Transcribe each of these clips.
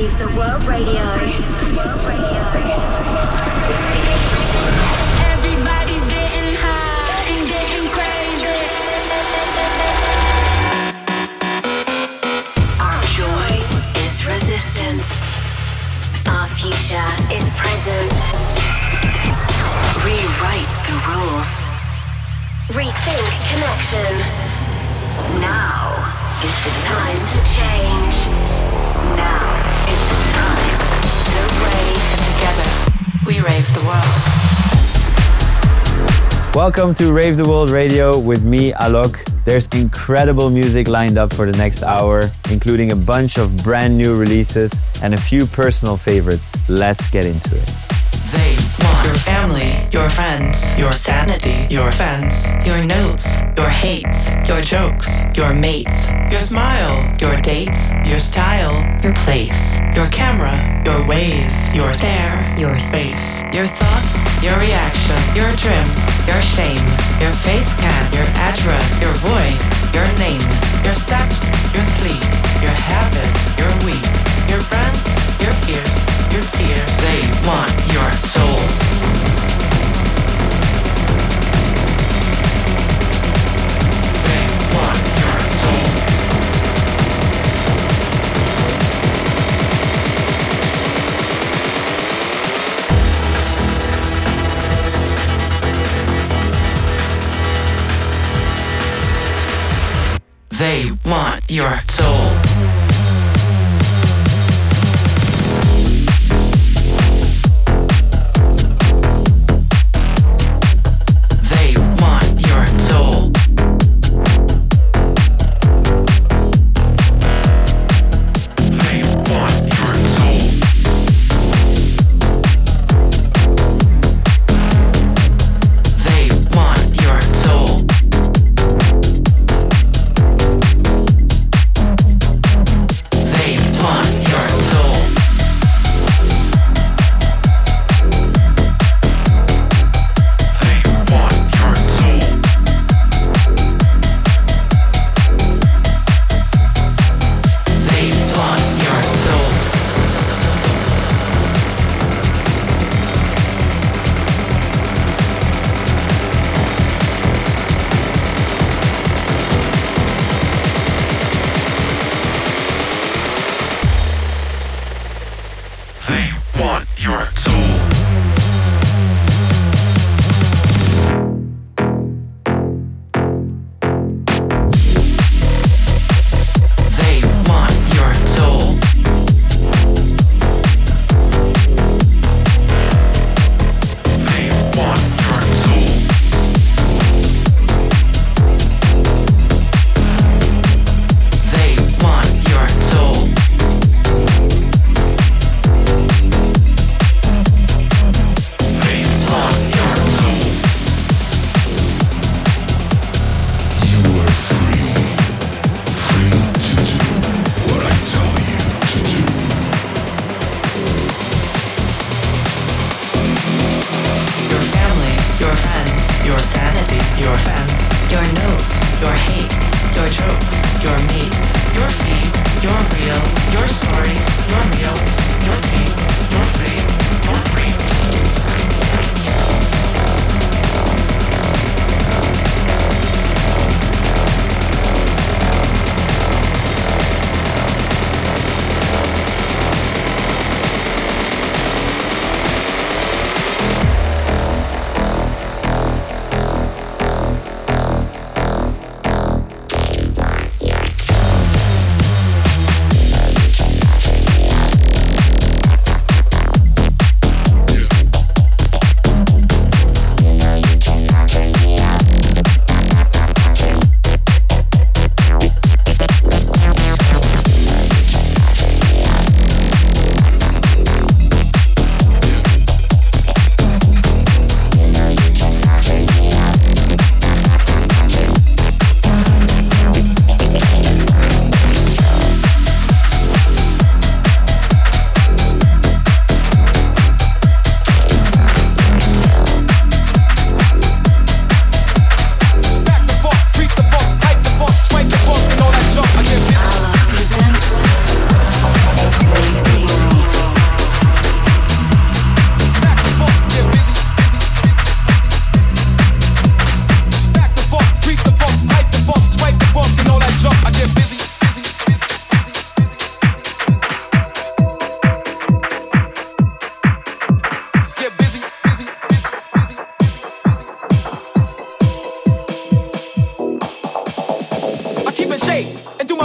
Rave the World Radio. Everybody's getting high and getting crazy. Our joy is resistance. Our future is present. Rewrite the rules. Rethink connection. Now is the time to change. Now is the time to rave. Together, we rave the world. Welcome to Rave the World Radio with me, Alok. There's incredible music lined up for the next hour, including a bunch of brand new releases and a few personal favorites. Let's get into it. They want your family, your friends, your sanity, your fans, your notes, your hates, your jokes, your mates, your smile, your dates, your style, your place, your camera, your ways, your stare, your space, your thoughts, your reaction, your trims, your shame, your face cam, your address, your voice, your name, your steps, your sleep, your habits, your week, your friends, your fears, your tears. They want your soul. They want your soul. They want your soul.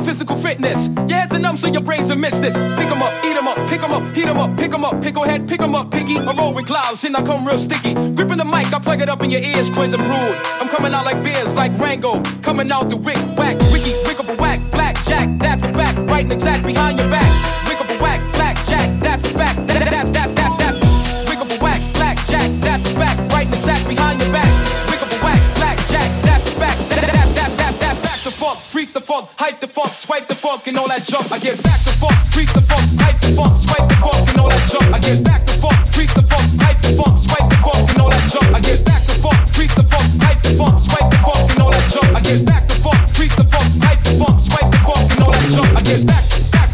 physical fitness. Your heads are numb so your brains are missed this. Pick 'em up, eat 'em up, pick 'em up, heat 'em up, pick 'em up, picklehead, pick 'em up, piggy. I roll with clouds and I come real sticky. Gripping the mic, I plug it up in your ears, crazy and rude. I'm coming out like beers, like Rango. Coming out the wick, whack, wicky, wick up a whack, black jack, that's a fact. Right and exact behind your back. Wick up a whack, black jack, that's a fact. That. Wick up a whack, black jack, that's a fact. Right and exact behind your back. Wick up a whack, black jack, that's a fact. That. Back the funk, freak the funk, hype the funk, swipe the funk and all that junk. I get back the funk, freak the funk, hype the funk, swipe the funk and all that junk. I get back the funk, freak the funk, hype the funk, swipe the funk and all that junk. I get back the funk, freak the funk, hype the funk, swipe the funk and all that junk. I get back the funk, freak the funk, hype the funk, swipe the funk and all that junk. I get back.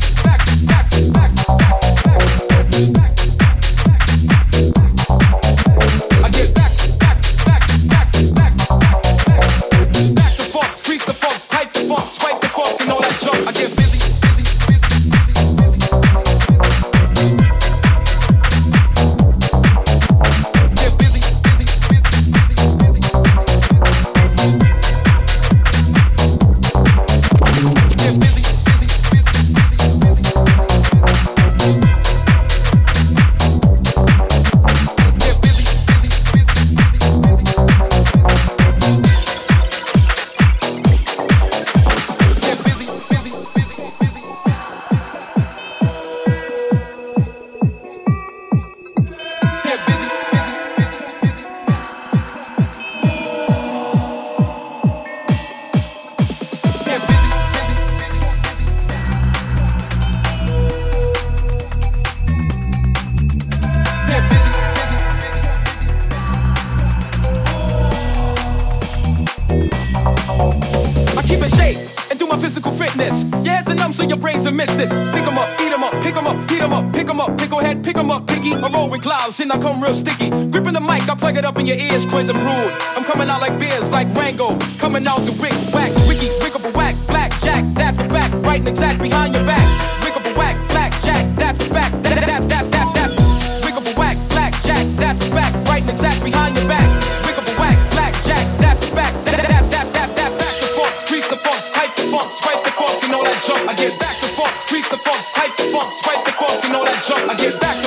And I come real sticky. Gripping the mic, I plug it up in your ears, crazy and rude. I'm coming out like beers, like Rango. Coming out the wick, whack, wicky, wick up a whack, black jack, that's a fact. Right and exact behind your back. Wick up a whack, black jack, that's a fact. That. Wick up a whack, black jack, that's a fact. Right and exact behind your back. Wick up a whack, black jack, that's a fact. That. Back the funk, freak the funk, hype the funk, swipe the funk and all that junk. I get back the funk, freak the funk, hype the funk, swipe the funk and all that junk. I get back the.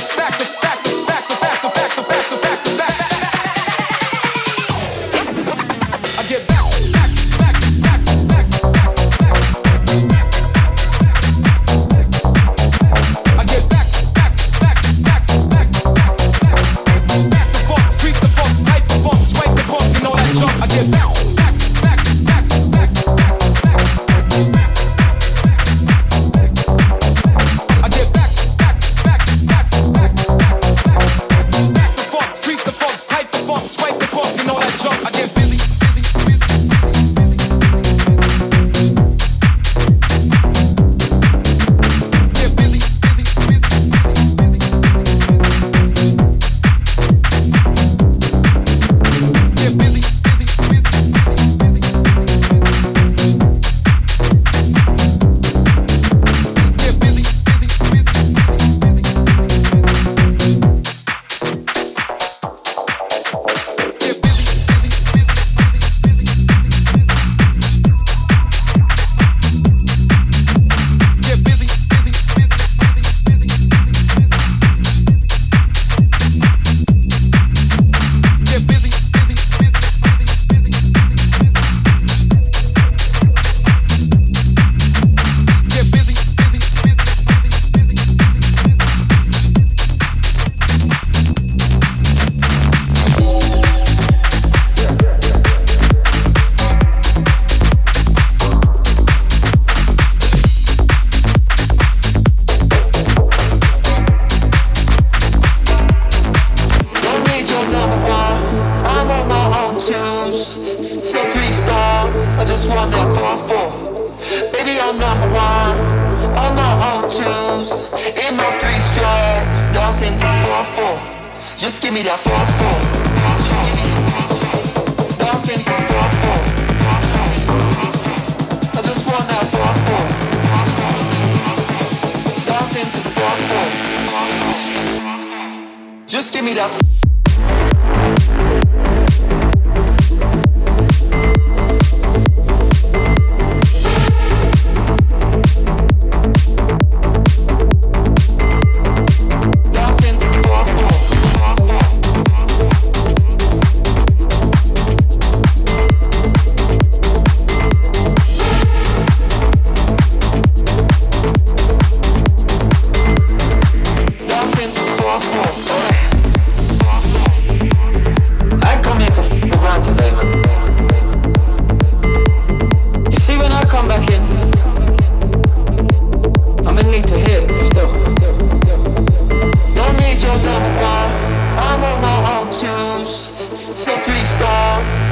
Just give me that 4-4. Dancing to 4-4. I just want that 4-4. Dancing to 4-4. Just give me that.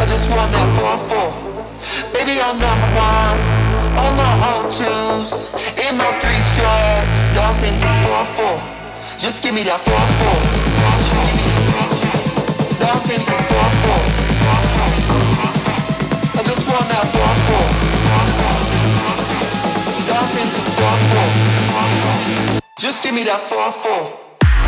just want that 4-4. Baby, I'm number one on my own twos, in my 3-strap, dancing to 4-4. Just give me that 4-4. Dancing to 4-4. I just want that 4-4. Dancing to 4-4. Just give me that 4-4.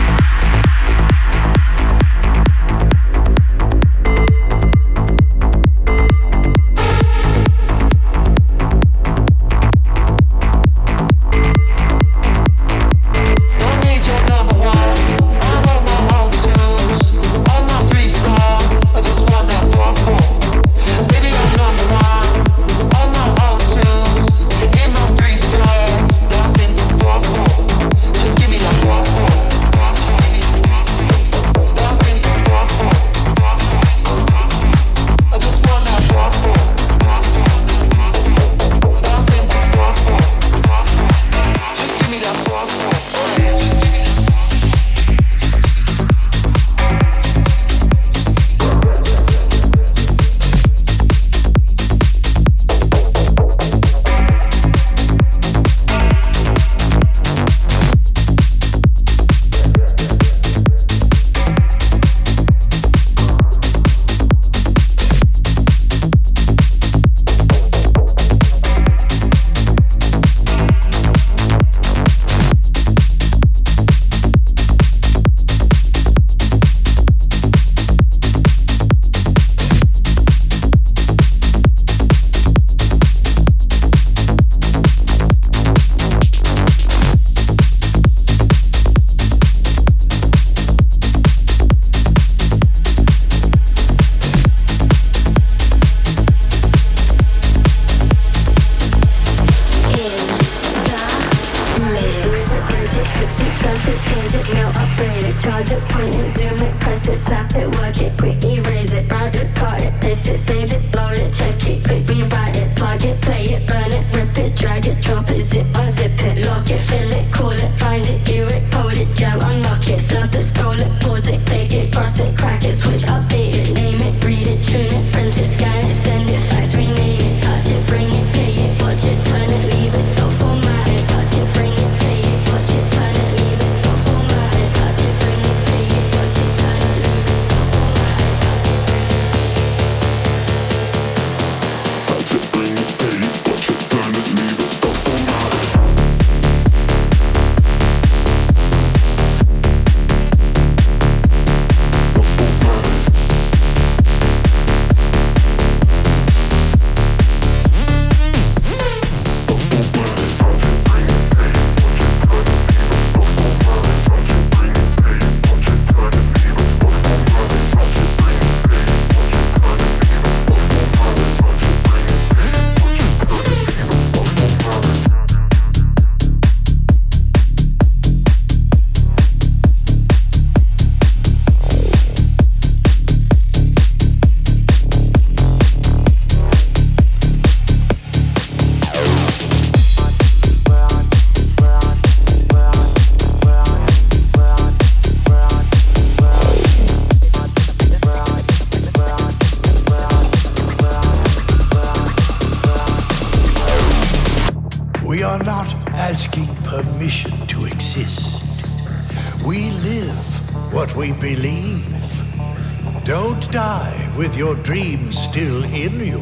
With your dreams still in you.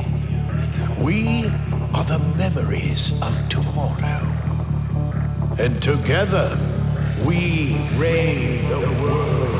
We are the memories of tomorrow. And together, we rave the world.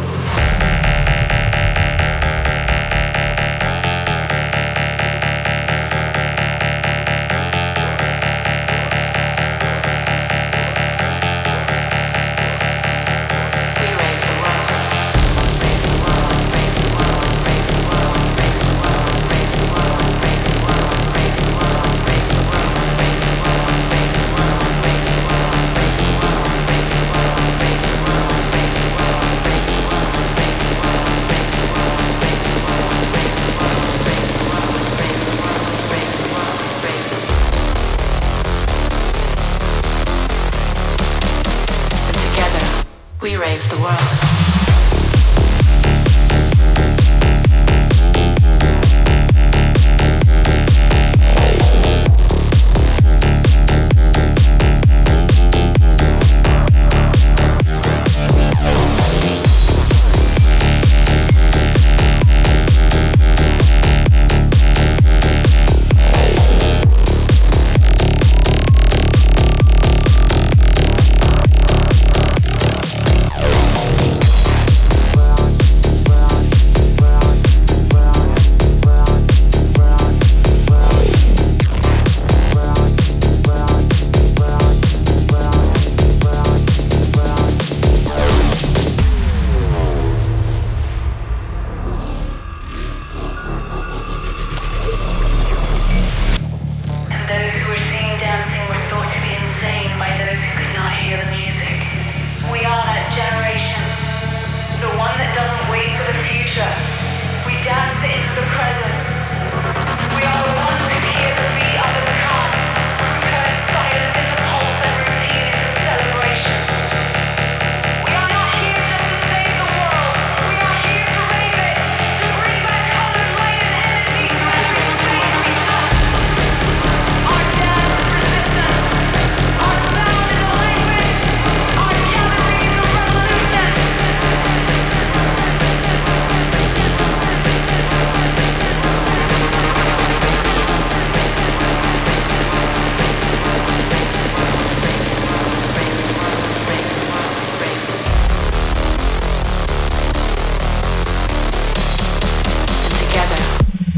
We rave the world.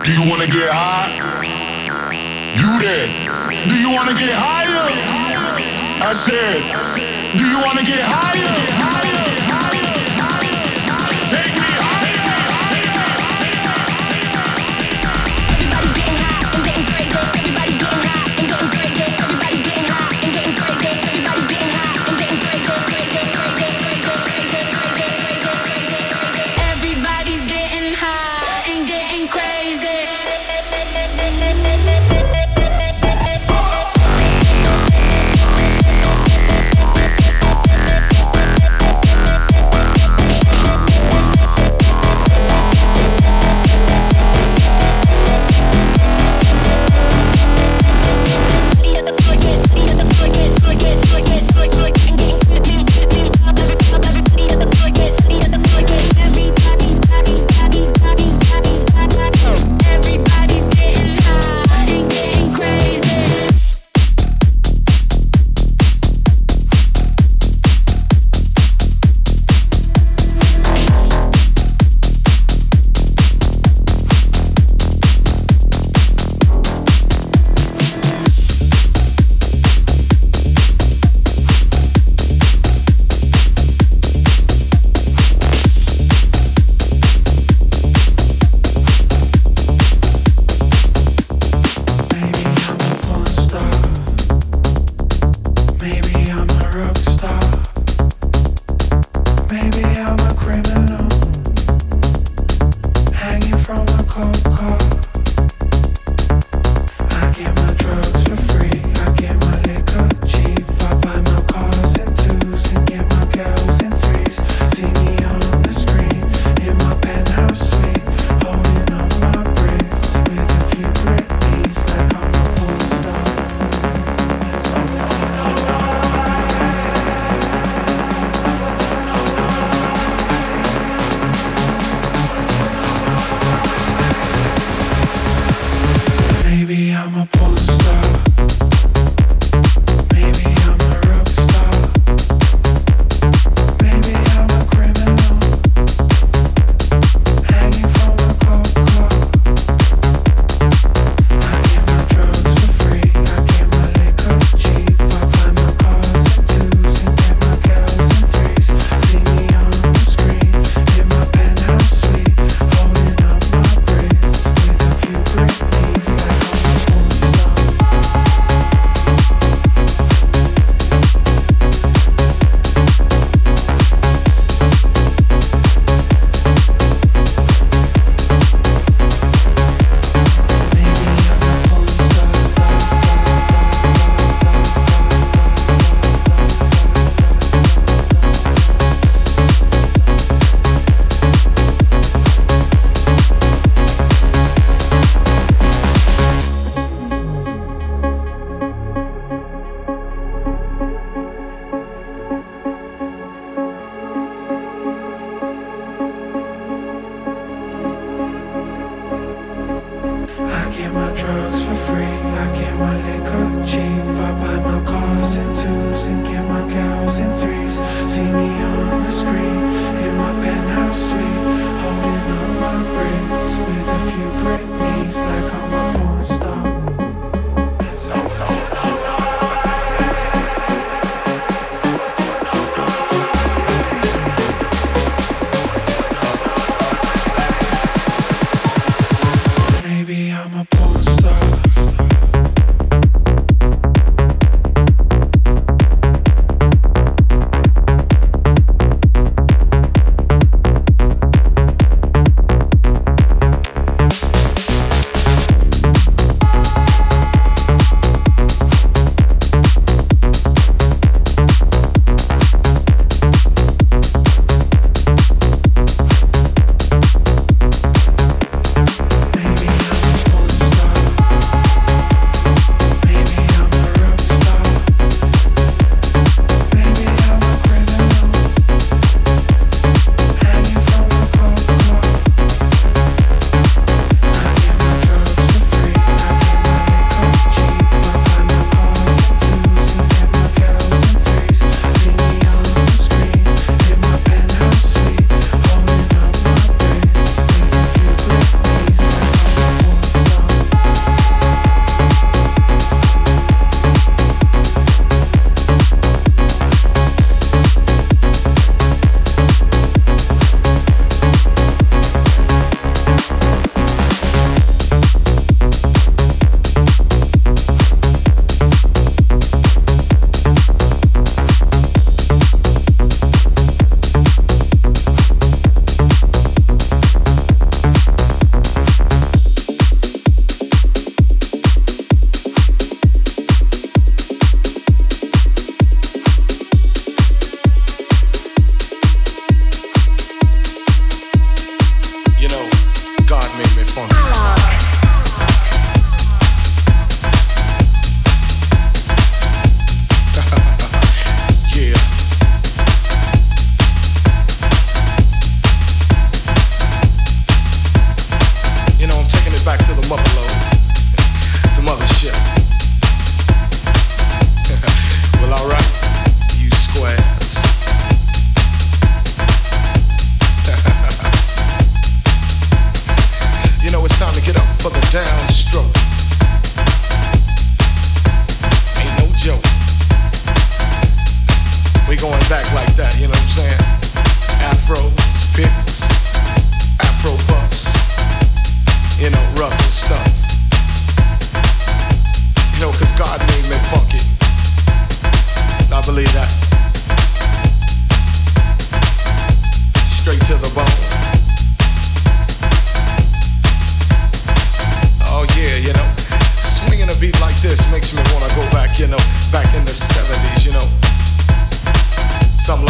Do you wanna get high? You there? Do you wanna get higher? I said, do you wanna get higher? Take me higher. Everybody's getting high and getting crazy. Everybody's getting high and getting crazy. Everybody's getting high and getting crazy. Everybody's getting high and getting crazy. Everybody's getting high and getting crazy.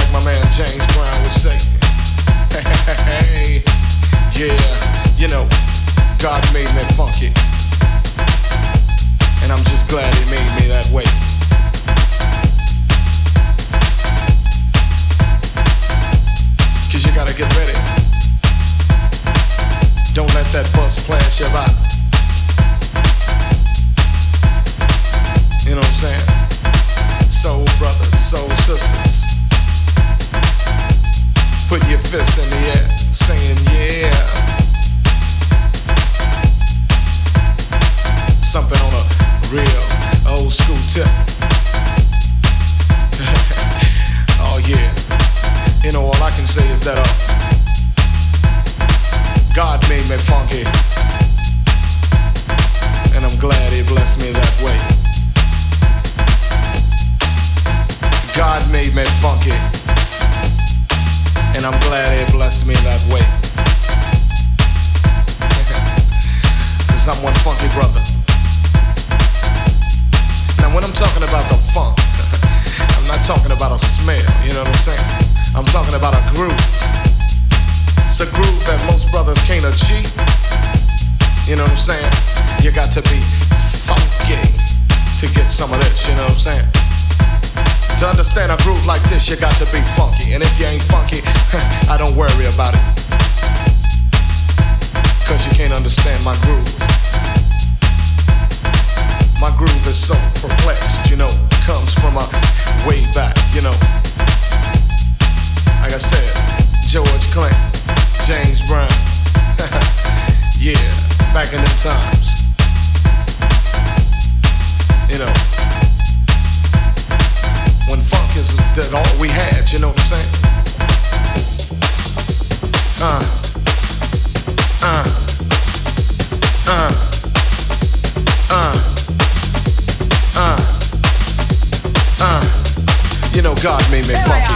like my man James Brown would say. Hey, yeah, you know, God made me funky, and I'm just glad He made me that way. Cause you gotta get ready. Don't let that bus flash you by. You know what I'm saying? Soul brothers, soul sisters, put your fists in the air, saying yeah. Something on a real old school tip. Oh yeah. You know, all I can say is that God made me funky, and I'm glad He blessed me that way. God made me funky, and I'm glad He blessed me that way. Cause I'm one funky brother. Now when I'm talking about the funk, I'm not talking about a smell, you know what I'm saying? I'm talking about a groove. It's a groove that most brothers can't achieve. You know what I'm saying? You got to be funky to get some of this, you know what I'm saying? To understand a groove like this, you got to be funky. And if you ain't funky, I don't worry about it. Cause you can't understand my groove. My groove is so perplexed, you know, comes from a way back, you know. Like I said, George Clinton, James Brown. Yeah, back in them times. You know, when funk is that all we had, you know what I'm saying? You know, God made me funky.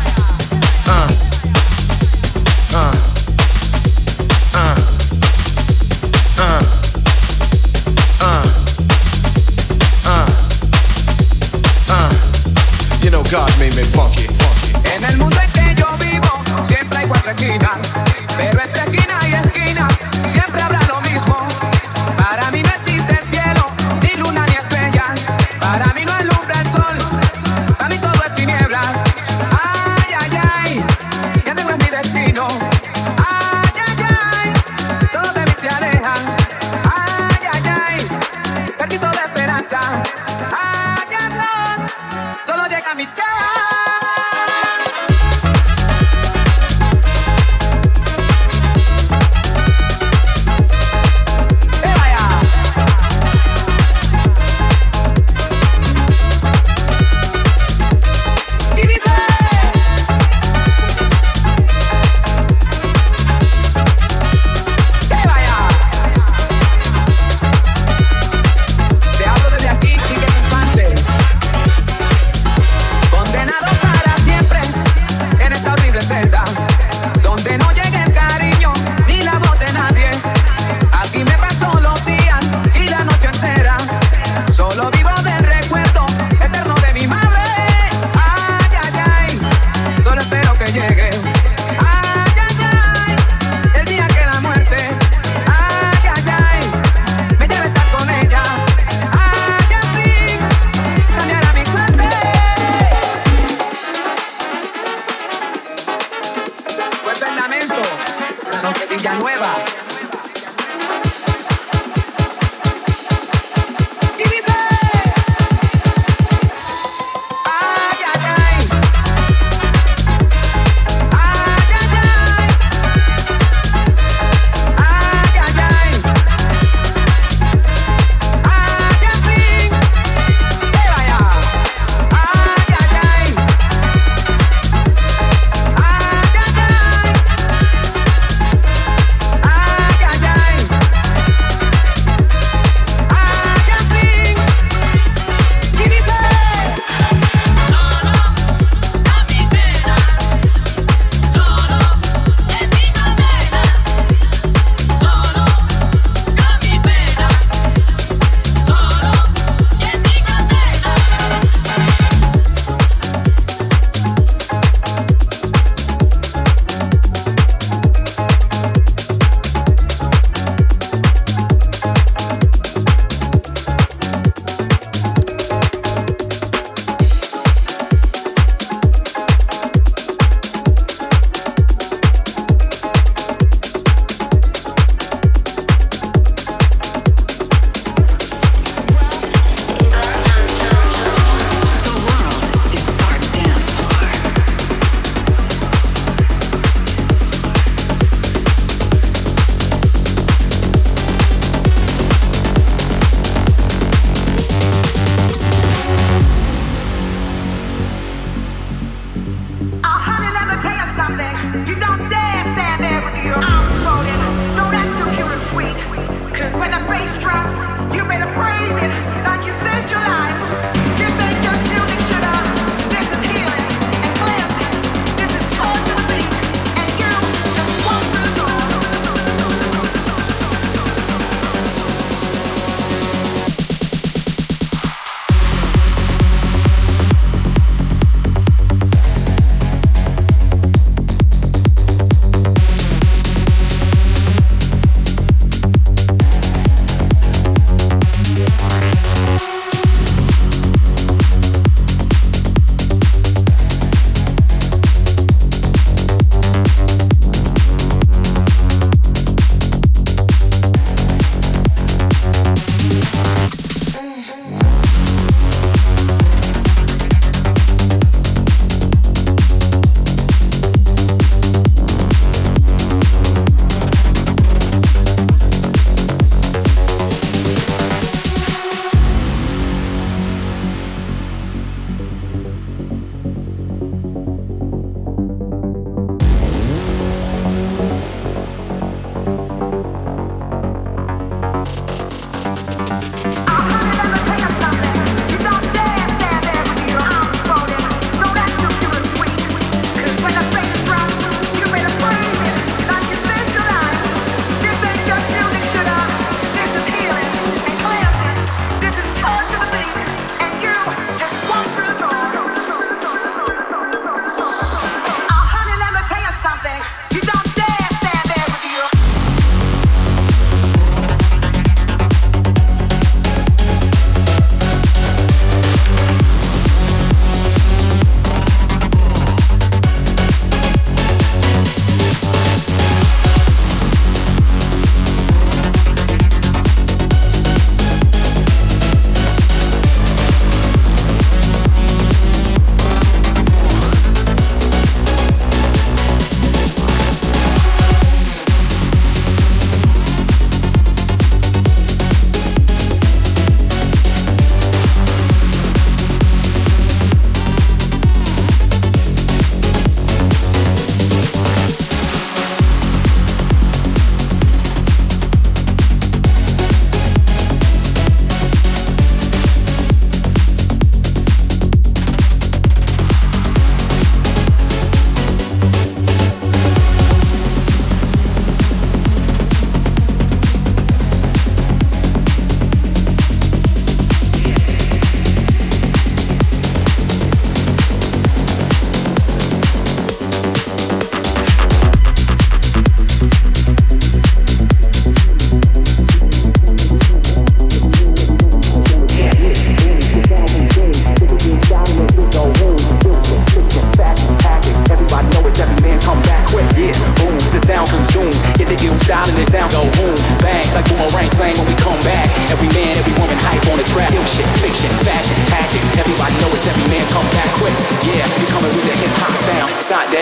You know, God made me funky, funky. En el mundo en que yo vivo, siempre hay cuatro esquinas, pero entre esquina y esquina, siempre habrá lo mismo. Para mí no existe el cielo, ni luna ni estrella. Para mí no alumbra el sol, para mí todo es tinieblas. Ay, ay, ay, ya tengo en mi destino. Ay, ay, ay, todos de mí se alejan. Ay, ay, ay, perdí toda esperanza. Ay, ay, ay, solo llega mis caras.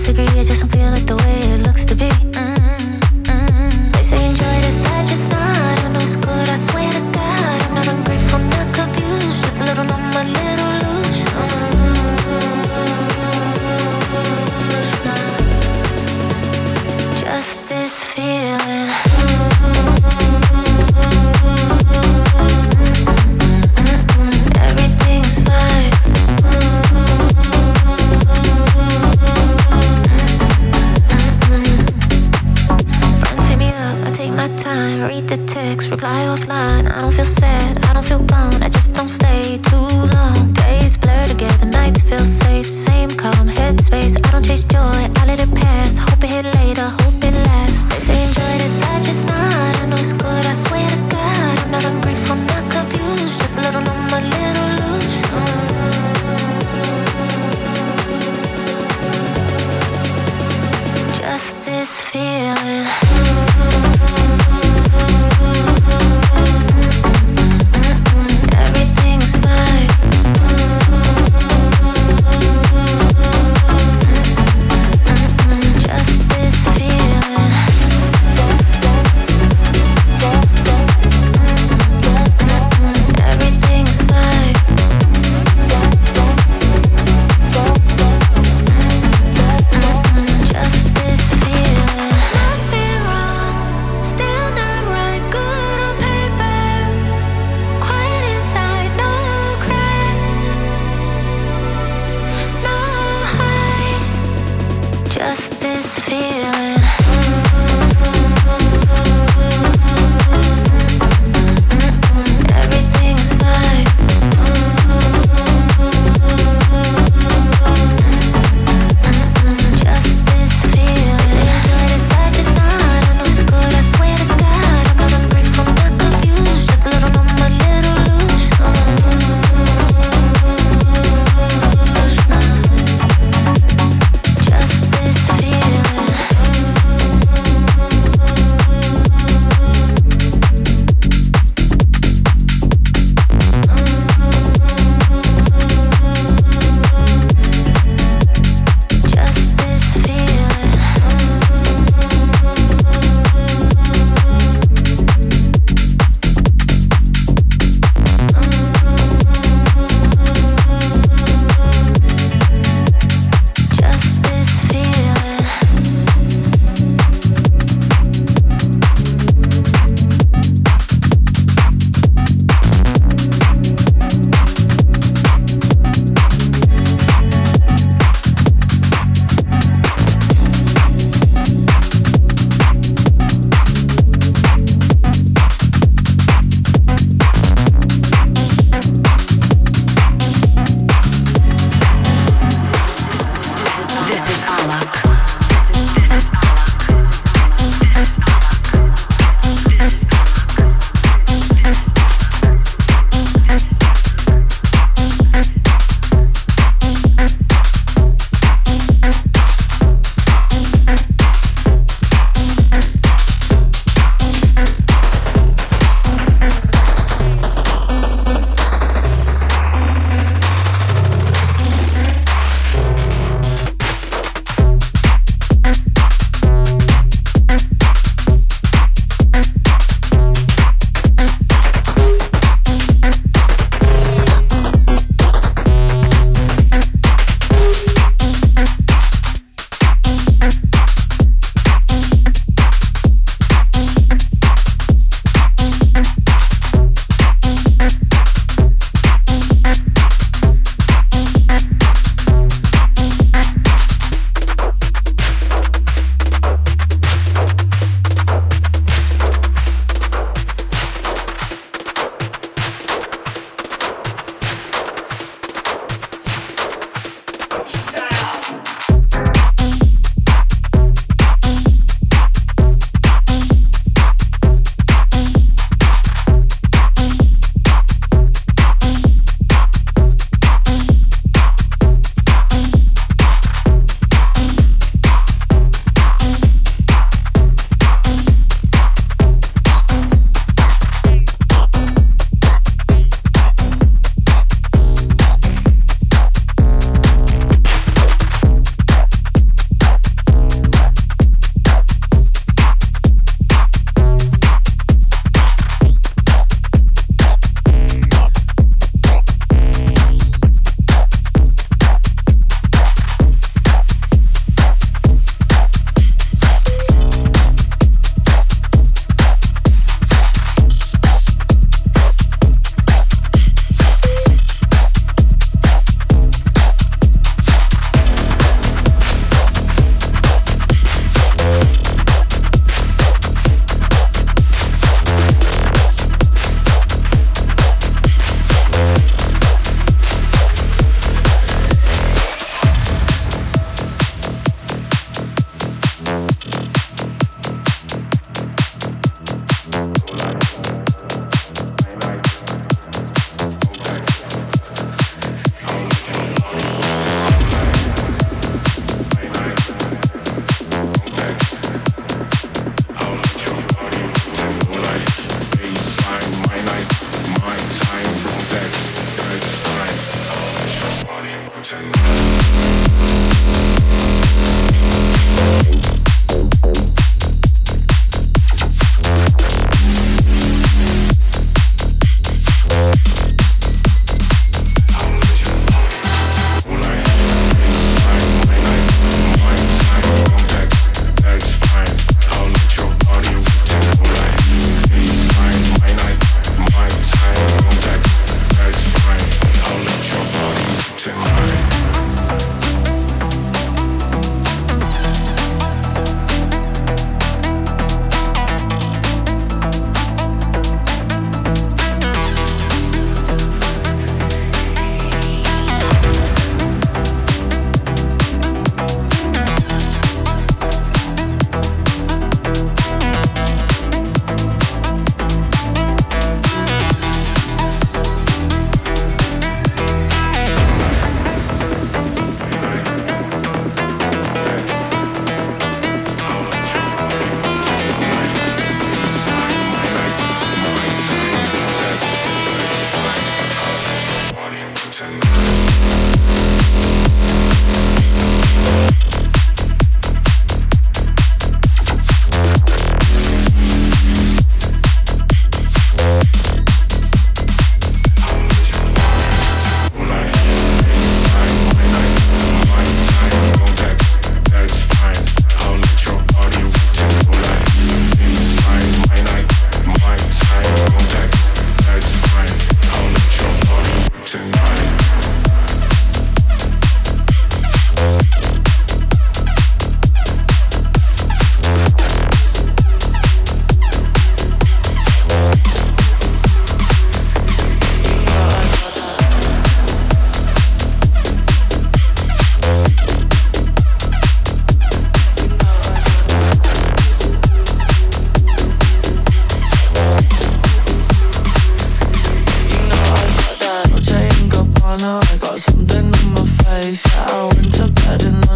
disagree, I just don't feel like the way it looks to be. They say enjoy this, I just not. I know it's good, I swear to God. I'm not ungrateful, not confused, just a little numb, a little loose. Just this feeling. Everything's fine.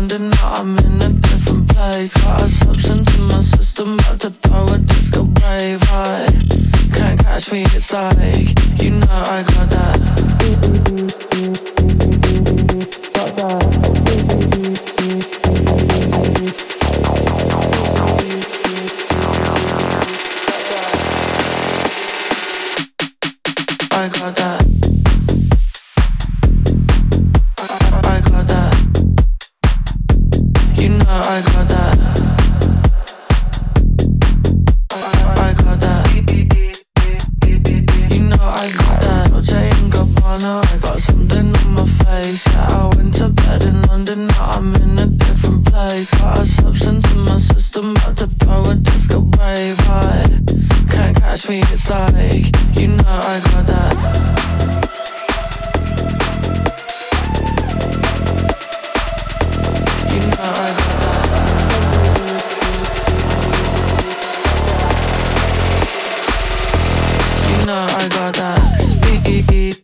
London, now I'm in a different place. Got a substance in my system, about to throw a disco rave high. Can't catch me, it's like, you know I got that. Got that. I got that. I got that. You know I got that. I got that. You know I got that. Dolce & Gabbana, I got something on my face. Yeah, I went to bed in London, now I'm in a different place. Got a substance in my system, about to throw a disco rave high. Can't catch me, it's like, you know I got that. You know I got that. You know I got that. Speed,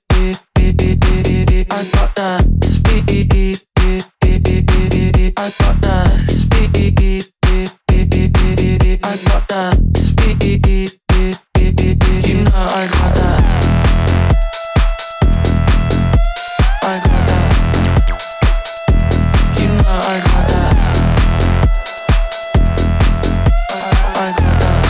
I got that. Speed, I got that. Speed, I got that. Speed. You know I got that. I got that. You know I got that. I got that.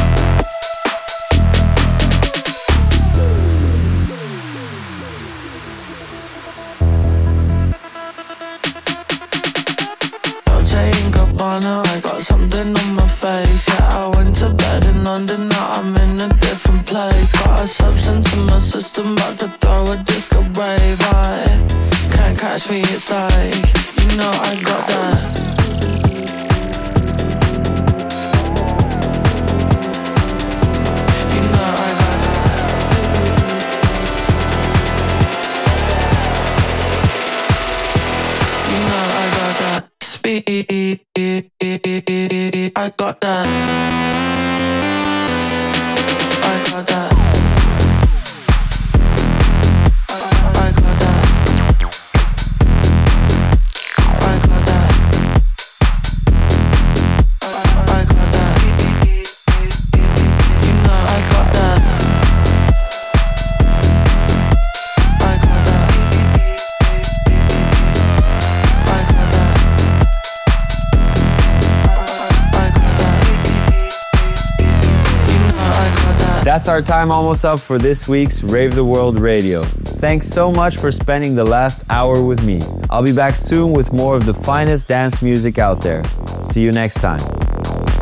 Dolce & Gabbana, I got something on my face. Yeah, I went to bed in London, now I'm in a different place. Got a substance in my system, about to throw a disco rave high. Can't catch me, it's like, you know I got that. You know I got that. You know I got that. Speed, I got that. I got that. I got that. I got that. I got that. You know I got that. I got that. I got that. I got that. You know I got that. That's our time almost up for this week's Rave the World Radio. Thanks so much for spending the last hour with me. I'll be back soon with more of the finest dance music out there. See you next time.